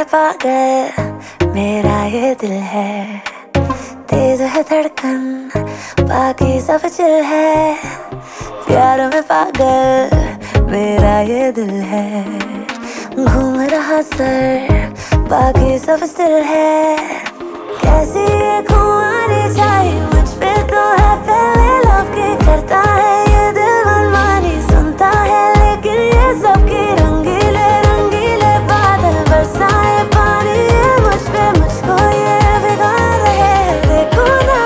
पागल मेरा ये दिल है, तेज है धड़कन बाकी सब चिल है। प्यार में पागल मेरा ये दिल है, घूम रहा सर बाकी सब स्टिल है। कैसी ये खुमारी छाई मुझ पे तो है पहले लव की, करता है ये दिल मनमानी, सुनता है लेकिन ये सबकी रंगीले रंगीले बादल बरसाए पानी ये मुझ पे, मुझको ये भिगा रहे देखो ना।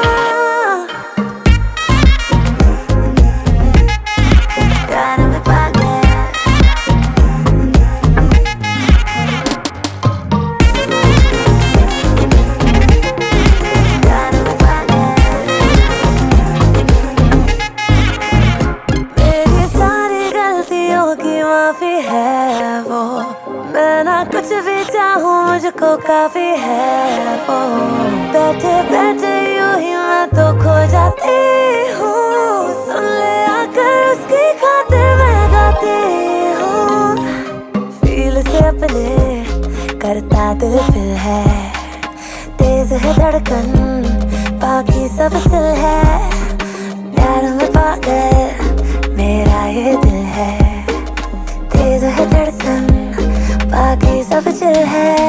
प्यार में पागल की माफी है वो, मैं ना कुछ भी चाहूँ मुझको काफी है वो। बैठे बैठे यूं ही मैं तो खो जाती हूँ, सुन ले आकर उसकी खातिर मैं गाती हूँ। फील से अपने करता दिल फिल है, तेज है धड़कन बाकी सब स्टिल है। प्यार में पागल मेरा ये दिल है, तेज है धड़कन बाकी सब चिल है।